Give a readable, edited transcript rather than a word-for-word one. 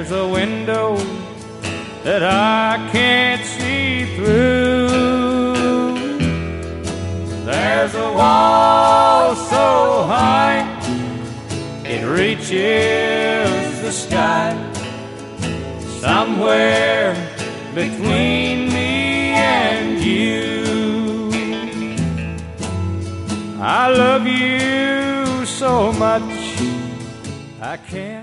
There's a window that I can't see through. There's a wall so high it reaches the sky. Somewhere between me and you, I love you so much I can't